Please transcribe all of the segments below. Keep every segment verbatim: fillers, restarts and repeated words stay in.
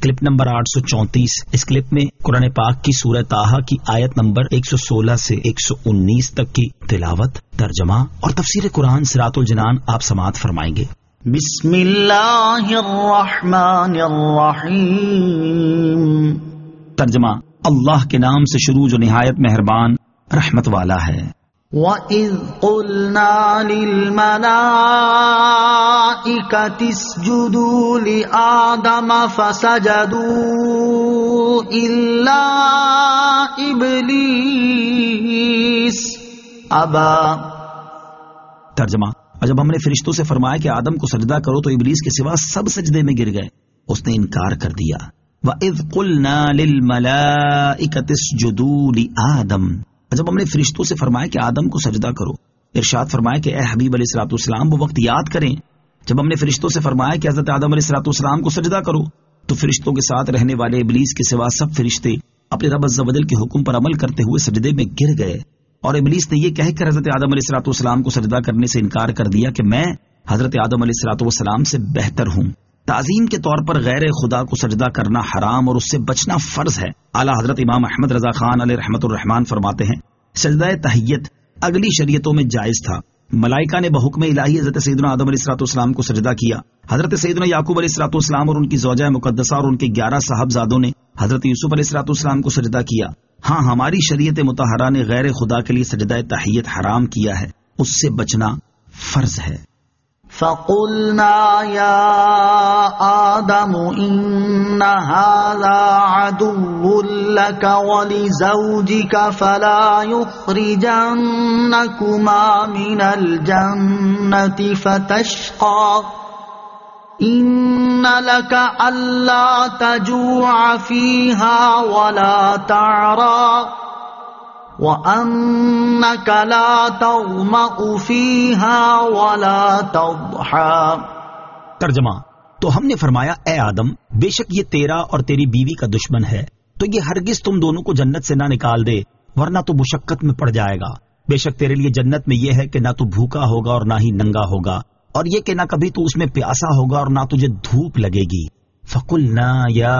Clip number آٹھ سو چونتیس. اس clip میں قرآن پاک کی سورہ طٰہٰ کی آیت نمبر ایک سو سولہ سے ایک سو انیس تک کی تلاوت، ترجمہ اور تفسیر قرآن صراط الجنان آپ سماعت فرمائیں گے. بسم اللہ الرحمن الرحیم. ترجمہ: اللہ کے نام سے شروع جو نہایت مہربان رحمت والا ہے. وَإِذْ قُلْنَا لِلْمَلَائِكَةِ اسْجُدُوا لِآدَمَ فَسَجَدُوا إِلَّا إِبْلِيسَ أَبَى. ترجمہ: اور جب ہم نے فرشتوں سے فرمایا کہ آدم کو سجدہ کرو تو ابلیس کے سوا سب سجدے میں گر گئے، اس نے انکار کر دیا. وَإِذْ قُلْنَا لِلْمَلَائِكَةِ اسْجُدُوا لِآدَمَ. جب ہم نے فرشتوں سے فرمایا کہ آدم کو سجدہ کرو، ارشاد فرمایا کہ اے حبیب علیہ الصلوۃ والسلام وہ وقت یاد کریں جب ہم نے فرشتوں سے فرمایا کہ حضرت آدم علیہ الصلوۃ والسلام کو سجدہ کرو، تو فرشتوں کے ساتھ رہنے والے ابلیس کے سوا سب فرشتے اپنے رب عز و جل کے حکم پر عمل کرتے ہوئے سجدے میں گر گئے، اور ابلیس نے یہ کہہ کر حضرت آدم علیہ الصلوۃ والسلام کو سجدہ کرنے سے انکار کر دیا کہ میں حضرت آدم علیہ الصلوۃ والسلام سے بہتر ہوں. تعظیم کے طور پر غیر خدا کو سجدہ کرنا حرام اور اس سے بچنا فرض ہے. اعلیٰ حضرت امام احمد رضا خان علیہ رحمت الرحمان فرماتے ہیں سجدہ تحیت اگلی شریعتوں میں جائز تھا. ملائکہ نے بحکم الہی حضرت سیدنا آدم علیہ الصلوۃ والسلام کو سجدہ کیا. حضرت سیدنا یعقوب علیہ الصلوۃ والسلام اور ان کی زوجہ مقدسہ اور ان کے گیارہ صاحبزادوں نے حضرت یوسف علیہ الصلوۃ والسلام کو سجدہ کیا. ہاں، ہماری شریعت مطہرہ نے غیر خدا کے لیے سجدہ تحیت حرام کیا ہے، اس سے بچنا فرض ہے. فَقُلْنَا يَا آدَمُ إِنَّ هَذَا عَدُوٌّ لَكَ وَلِزَوْجِكَ فَلَا يُخْرِجَنَّكُمَا مِنَ الْجَنَّةِ فَتَشْقَى إِنَّ لَكَ أَلَّا تَجُوعَ فِيهَا وَلَا تَعْرَى وَأَنَّكَ لَا تَظْمَأُ فِيهَا وَلَا تَضْحَى. ترجمہ: تو ہم نے فرمایا اے آدم، بے شک یہ تیرا اور تیری بیوی کا دشمن ہے، تو یہ ہرگز تم دونوں کو جنت سے نہ نکال دے، ورنہ تو مشقت میں پڑ جائے گا. بے شک تیرے لیے جنت میں یہ ہے کہ نہ تو بھوکا ہوگا اور نہ ہی ننگا ہوگا، اور یہ کہ نہ کبھی تو اس میں پیاسا ہوگا اور نہ تجھے دھوپ لگے گی. فَقُلْنَا يَا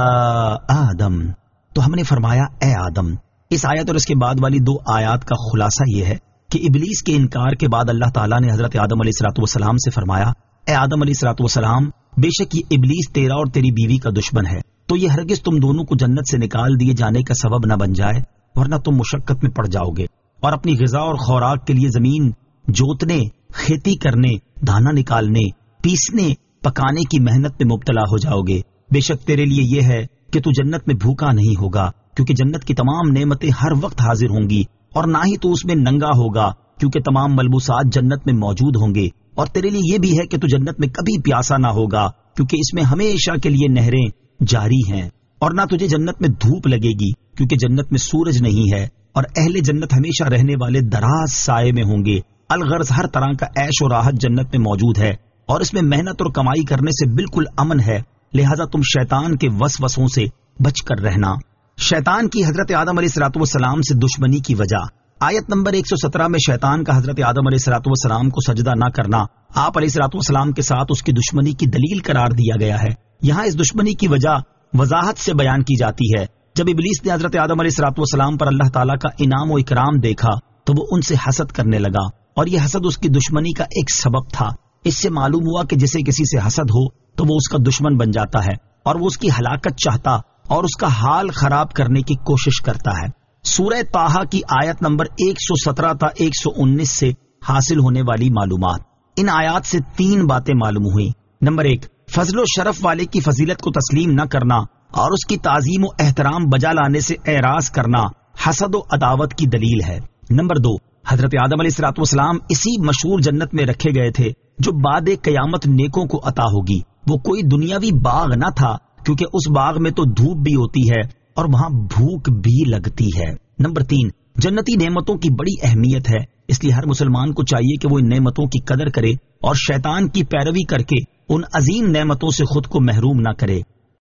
آدَم. تو ہم نے فرمایا اے آدم. اس آیت اور اس کے بعد والی دو آیات کا خلاصہ یہ ہے کہ ابلیس کے انکار کے بعد اللہ تعالیٰ نے حضرت آدم علیہ الصلوۃ والسلام سے فرمایا اے آدم علیہ الصلوۃ والسلام، بے شک یہ ابلیس تیرا اور تیری بیوی کا دشمن ہے، تو یہ ہرگز تم دونوں کو جنت سے نکال دیے جانے کا سبب نہ بن جائے، ورنہ تم مشقت میں پڑ جاؤ گے اور اپنی غذا اور خوراک کے لیے زمین جوتنے، کھیتی کرنے، دانا نکالنے، پیسنے، پکانے کی محنت میں مبتلا ہو جاؤ گے. بے شک تیرے لیے یہ ہے کہ تو جنت میں بھوکا نہیں ہوگا، کیونکہ جنت کی تمام نعمتیں ہر وقت حاضر ہوں گی، اور نہ ہی تو اس میں ننگا ہوگا، کیونکہ تمام ملبوسات جنت میں موجود ہوں گے. اور تیرے لیے یہ بھی ہے کہ تو جنت میں کبھی پیاسا نہ ہوگا، کیونکہ اس میں ہمیشہ کے لیے نہریں جاری ہیں. اور نہ تجھے جنت میں دھوپ لگے گی، کیونکہ جنت میں سورج نہیں ہے، اور اہل جنت ہمیشہ رہنے والے دراز سائے میں ہوں گے. الغرض ہر طرح کا عیش و راحت جنت میں موجود ہے، اور اس میں محنت اور کمائی کرنے سے بالکل امن ہے. لہذا تم شیطان کے وسوسوں سے بچ کر رہنا. شیطان کی حضرت آدم علیہ الصلوۃ والسلام سے دشمنی کی وجہ. آیت نمبر ایک سو سترہ میں شیطان کا حضرت آدم علیہ الصلوۃ والسلام کو سجدہ نہ کرنا آپ علیہ الصلوۃ والسلام کے ساتھ اس کی دشمنی کی دلیل قرار دیا گیا ہے. یہاں اس دشمنی کی وجہ وضاحت سے بیان کی جاتی ہے. جب ابلیس نے حضرت آدم علیہ الصلوۃ والسلام پر اللہ تعالیٰ کا انعام و اکرام دیکھا تو وہ ان سے حسد کرنے لگا، اور یہ حسد اس کی دشمنی کا ایک سبب تھا. اس سے معلوم ہوا کہ جسے کسی سے حسد ہو تو وہ اس کا دشمن بن جاتا ہے، اور وہ اس کی ہلاکت چاہتا اور اس کا حال خراب کرنے کی کوشش کرتا ہے. سورہ طٰہٰ کی آیت نمبر ایک سو سترہ تا ایک سو انیس سے حاصل ہونے والی معلومات. ان آیات سے تین باتیں معلوم ہوئی. نمبر ایک، فضل و شرف والے کی فضیلت کو تسلیم نہ کرنا اور اس کی تعظیم و احترام بجا لانے سے اعراض کرنا حسد و عداوت کی دلیل ہے. نمبر دو، حضرت آدم علیہ الصلوۃ والسلام اسی مشہور جنت میں رکھے گئے تھے جو بعد قیامت نیکوں کو عطا ہوگی. وہ کوئی دنیاوی باغ نہ تھا، کیونکہ اس باغ میں تو دھوپ بھی ہوتی ہے اور وہاں بھوک بھی لگتی ہے. نمبر تین، جنتی نعمتوں کی بڑی اہمیت ہے، اس لیے ہر مسلمان کو چاہیے کہ وہ ان نعمتوں کی قدر کرے اور شیطان کی پیروی کر کے ان عظیم نعمتوں سے خود کو محروم نہ کرے.